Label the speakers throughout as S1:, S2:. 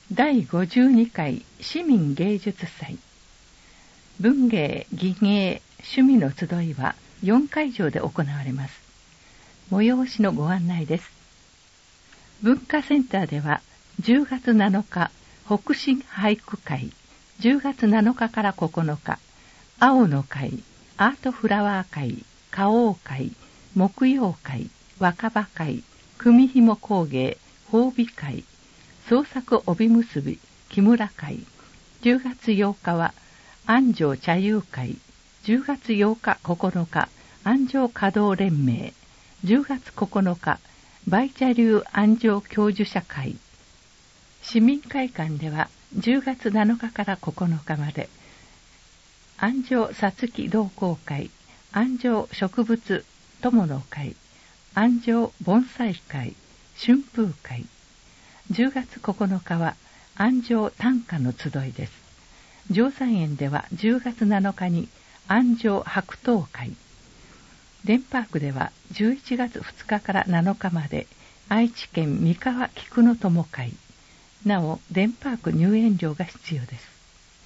S1: 第52回市民芸術祭文芸、技芸、趣味の集いは4会場で行われます。催しのご案内です。文化センターでは10月7日北進俳句会、10月7日から9日青の会、アートフラワー会、花王会、木曜会、若葉会、組紐工芸、褒美会、創作帯結び、木村会、10月8日は安城茶友会、10月8日9日安城華道連盟、10月9日売茶流安城教授者会。市民会館では10月7日から9日まで安城さつき同好会、安城植物友の会、安城盆栽会、春風会。10月9日は安城短歌の集いです。定山園では10月7日に安城白桃会。デンパークでは11月2日から7日まで愛知県三河菊の友会。なお、デンパーク入園料が必要です。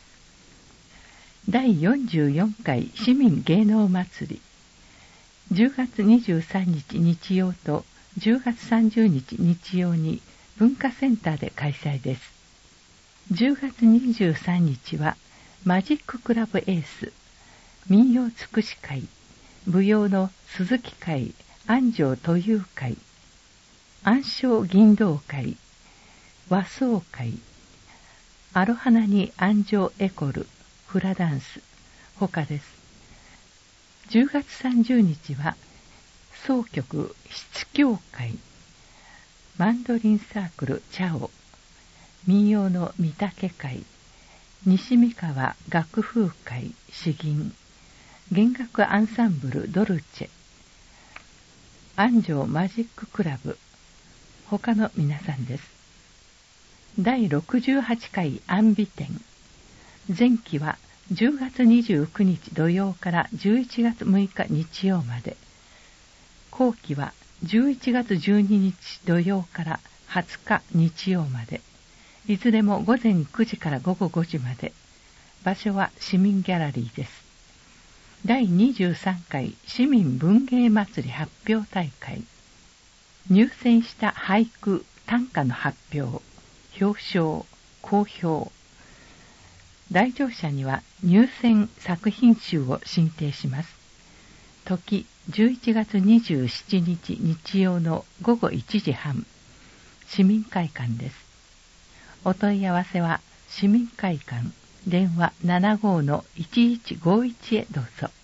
S1: 第44回市民芸能祭り。10月23日日曜と10月30日日曜に文化センターで開催です。10月23日はマジッククラブエース、民謡つくし会、舞踊の鈴木会、安城都有会、安昌銀道会、和装会、アロハナに安城エコル、フラダンス、他です。10月30日は箏曲質教会、マンドリンサークルチャオ、民謡の御嶽会、西三河楽風会詩吟、弦楽アンサンブルドルチェ、安城マジッククラブ、他の皆さんです。第68回安美展。前期は10月29日土曜から11月6日日曜まで。後期は11月12日土曜から20日日曜まで。いずれも午前9時から午後5時まで。場所は市民ギャラリーです。第23回市民文芸祭り発表大会。入選した俳句、短歌の発表、表彰、公表。来場者には入選作品集を進呈します。時11月27日日曜の午後1時半、市民会館です。お問い合わせは市民会館、電話75-1151へどうぞ。